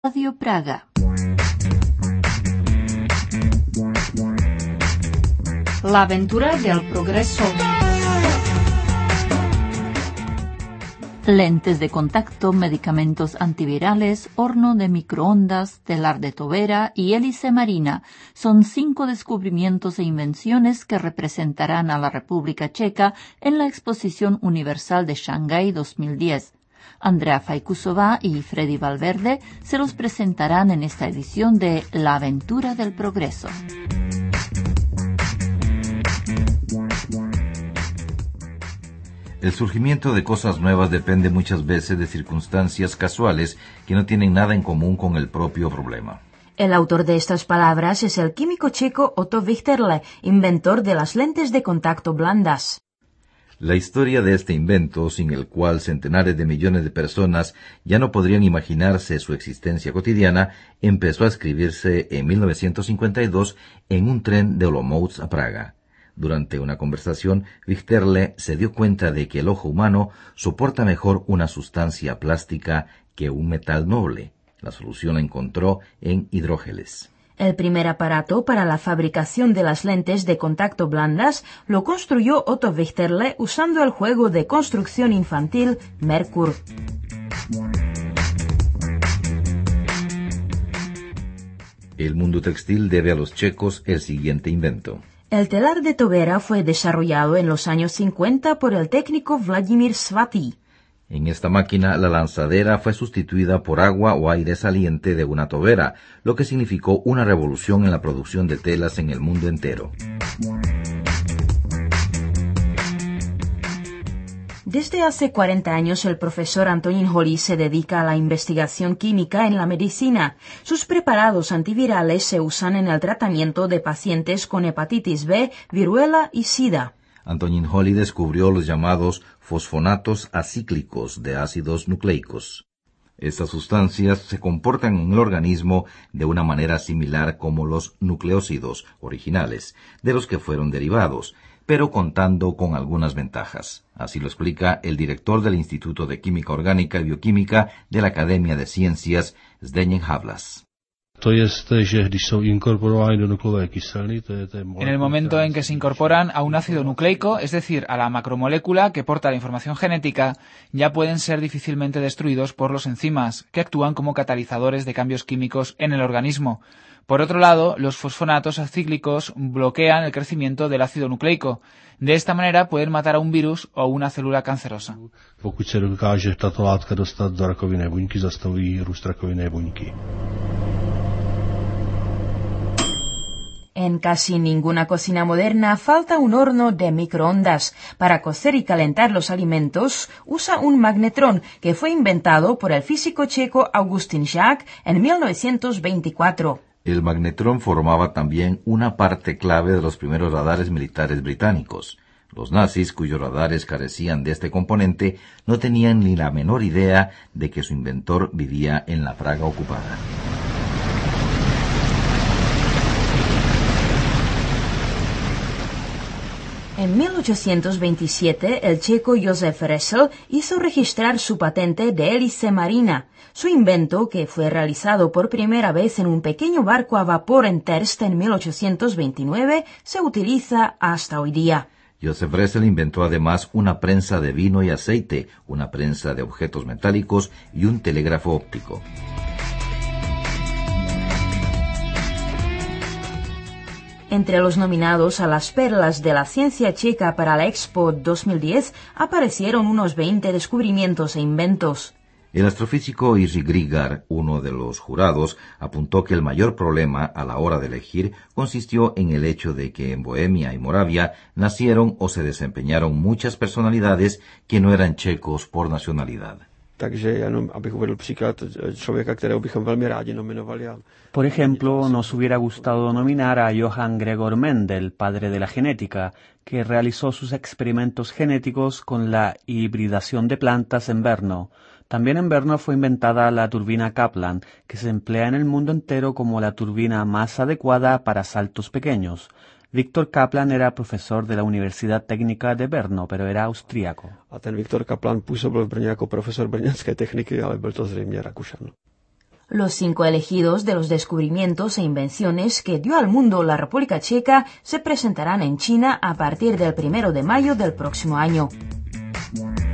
Radio Praga. La aventura del progreso. Lentes de contacto, medicamentos antivirales, horno de microondas, telar de tobera y hélice marina son 5 descubrimientos e invenciones que representarán a la República Checa en la Exposición Universal de Shanghái 2010. Andrea Faikusova y Freddy Valverde se los presentarán en esta edición de La aventura del progreso. El surgimiento de cosas nuevas depende muchas veces de circunstancias casuales que no tienen nada en común con el propio problema. El autor de estas palabras es el químico checo Otto Wichterle, inventor de las lentes de contacto blandas. La historia de este invento, sin el cual centenares de millones de personas ya no podrían imaginarse su existencia cotidiana, empezó a escribirse en 1952 en un tren de Olomouc a Praga. Durante una conversación, Wichterle se dio cuenta de que el ojo humano soporta mejor una sustancia plástica que un metal noble. La solución la encontró en hidrógeles. El primer aparato para la fabricación de las lentes de contacto blandas lo construyó Otto Wichterle usando el juego de construcción infantil Merkur. El mundo textil debe a los checos el siguiente invento. El telar de tobera fue desarrollado en los años 50 por el técnico Vladimir Svatý. En esta máquina, la lanzadera fue sustituida por agua o aire saliente de una tobera, lo que significó una revolución en la producción de telas en el mundo entero. Desde hace 40 años el profesor Antonín Holý se dedica a la investigación química en la medicina. Sus preparados antivirales se usan en el tratamiento de pacientes con hepatitis B, viruela y sida. Antonín Holý descubrió los llamados fosfonatos acíclicos de ácidos nucleicos. Estas sustancias se comportan en el organismo de una manera similar como los nucleósidos originales, de los que fueron derivados, pero contando con algunas ventajas. Así lo explica el director del Instituto de Química Orgánica y Bioquímica de la Academia de Ciencias, Zdeněk Havlas. En el momento en que se incorporan a un ácido nucleico, es decir, a la macromolécula que porta la información genética, ya pueden ser difícilmente destruidos por los enzimas, que actúan como catalizadores de cambios químicos en el organismo. Por otro lado, los fosfonatos acíclicos bloquean el crecimiento del ácido nucleico. De esta manera pueden matar a un virus o una célula cancerosa. En casi ninguna cocina moderna falta un horno de microondas. Para cocer y calentar los alimentos, usa un magnetrón que fue inventado por el físico checo Augustin Žák en 1924. El magnetrón formaba también una parte clave de los primeros radares militares británicos. Los nazis, cuyos radares carecían de este componente, no tenían ni la menor idea de que su inventor vivía en la Praga ocupada. En 1827, el checo Josef Ressel hizo registrar su patente de hélice marina. Su invento, que fue realizado por primera vez en un pequeño barco a vapor en Terst en 1829, se utiliza hasta hoy día. Josef Ressel inventó además una prensa de vino y aceite, una prensa de objetos metálicos y un telégrafo óptico. Entre los nominados a las perlas de la ciencia checa para la Expo 2010 aparecieron unos 20 descubrimientos e inventos. El astrofísico Jiří Grigar, uno de los jurados, apuntó que el mayor problema a la hora de elegir consistió en el hecho de que en Bohemia y Moravia nacieron o se desempeñaron muchas personalidades que no eran checos por nacionalidad. Por ejemplo, nos hubiera gustado nominar a Johann Gregor Mendel, padre de la genética, que realizó sus experimentos genéticos con la hibridación de plantas en Brno. También en Brno fue inventada la turbina Kaplan, que se emplea en el mundo entero como la turbina más adecuada para saltos pequeños. Viktor Kaplan era profesor de la Universidad Técnica de Brno, pero era austríaco. A ten Viktor Kaplan působil v Brně jako profesor brněnské techniky, ale byl to zřejmě Rakušan. Los 5 elegidos de los descubrimientos e invenciones que dio al mundo la República Checa se presentarán en China a partir del 1 de mayo del próximo año.